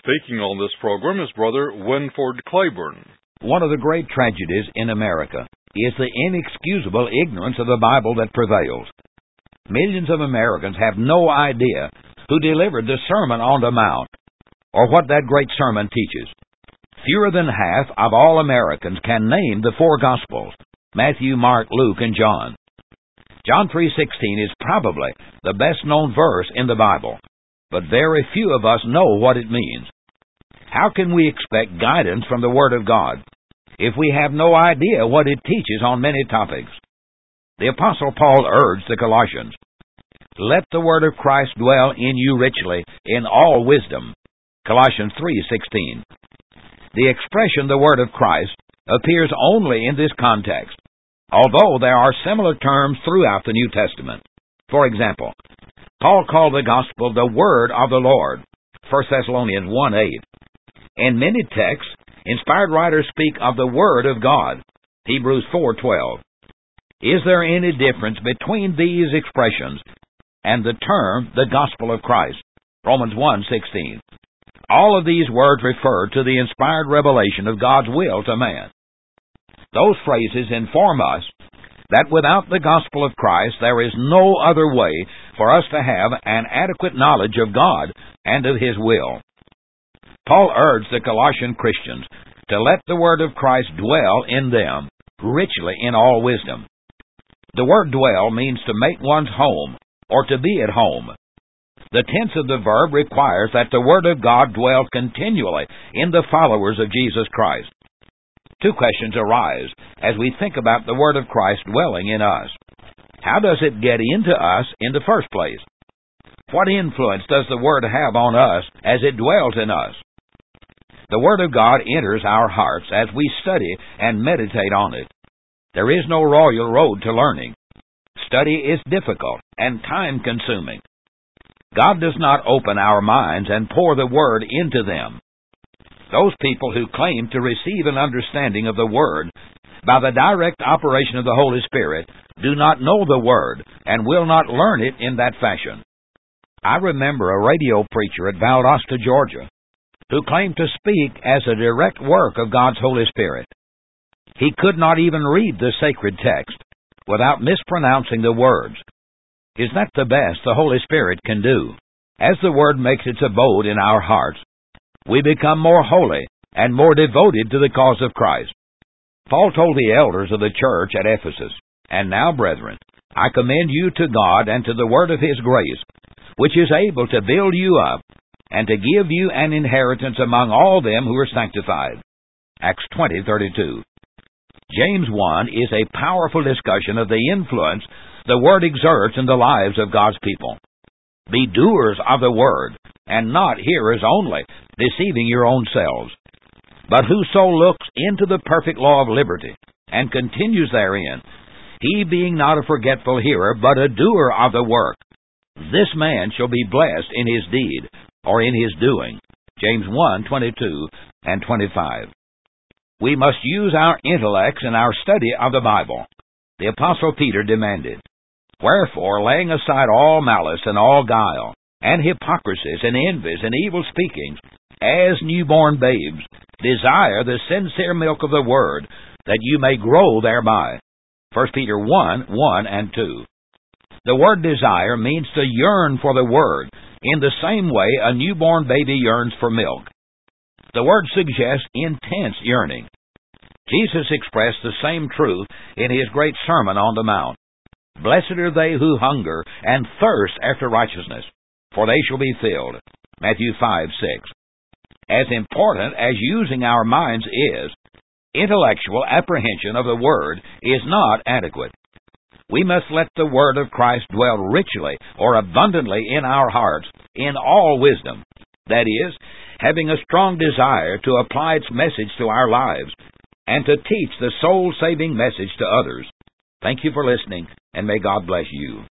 Speaking on this program is Brother Winford Claiborne. One of the great tragedies in America is the inexcusable ignorance of the Bible that prevails. Millions of Americans have no idea who delivered the Sermon on the Mount, or what that great sermon teaches. Fewer than half of all Americans can name the four Gospels: Matthew, Mark, Luke, and John. John 3:16 is probably the best-known verse in the Bible, but very few of us know what it means. How can we expect guidance from the Word of God if we have no idea what it teaches on many topics? The Apostle Paul urged the Colossians, "Let the Word of Christ dwell in you richly in all wisdom." Colossians 3:16. The expression "the Word of Christ" appears only in this context, although there are similar terms throughout the New Testament. For example, Paul called the Gospel the Word of the Lord, 1 Thessalonians 1:8. In many texts, inspired writers speak of the Word of God, Hebrews 4:12. Is there any difference between these expressions and the term the Gospel of Christ, Romans 1:16? All of these words refer to the inspired revelation of God's will to man. Those phrases inform us that without the gospel of Christ, there is no other way for us to have an adequate knowledge of God and of His will. Paul urged the Colossian Christians to let the Word of Christ dwell in them richly in all wisdom. The word dwell means to make one's home, or to be at home. The tense of the verb requires that the Word of God dwell continually in the followers of Jesus Christ. Two questions arise as we think about the Word of Christ dwelling in us. How does it get into us in the first place? What influence does the Word have on us as it dwells in us? The Word of God enters our hearts as we study and meditate on it. There is no royal road to learning. Study is difficult and time-consuming. God does not open our minds and pour the Word into them. Those people who claim to receive an understanding of the Word by the direct operation of the Holy Spirit do not know the Word and will not learn it in that fashion. I remember a radio preacher at Valdosta, Georgia, who claimed to speak as a direct work of God's Holy Spirit. He could not even read the sacred text without mispronouncing the words. Is that the best the Holy Spirit can do? As the Word makes its abode in our hearts, we become more holy and more devoted to the cause of Christ. Paul told the elders of the church at Ephesus, "And now, brethren, I commend you to God and to the word of His grace, which is able to build you up and to give you an inheritance among all them who are sanctified." Acts 20:32. James 1 is a powerful discussion of the influence the Word exerts in the lives of God's people. Be doers of the Word, and not hearers only, deceiving your own selves. But whoso looks into the perfect law of liberty, and continues therein, he being not a forgetful hearer, but a doer of the work, this man shall be blessed in his deed, or in his doing. James 1:22 and 25. We must use our intellects in our study of the Bible. The Apostle Peter demanded, "Wherefore, laying aside all malice and all guile, and hypocrisies and envies and evil speakings, as newborn babes, desire the sincere milk of the Word, that you may grow thereby." 1 Peter 1:1 and 2. The word desire means to yearn for the Word in the same way a newborn baby yearns for milk. The word suggests intense yearning. Jesus expressed the same truth in His great Sermon on the Mount. "Blessed are they who hunger and thirst after righteousness, for they shall be filled." Matthew 5:6. As important as using our minds is, intellectual apprehension of the Word is not adequate. We must let the Word of Christ dwell richly or abundantly in our hearts in all wisdom, that is, having a strong desire to apply its message to our lives and to teach the soul-saving message to others. Thank you for listening, and may God bless you.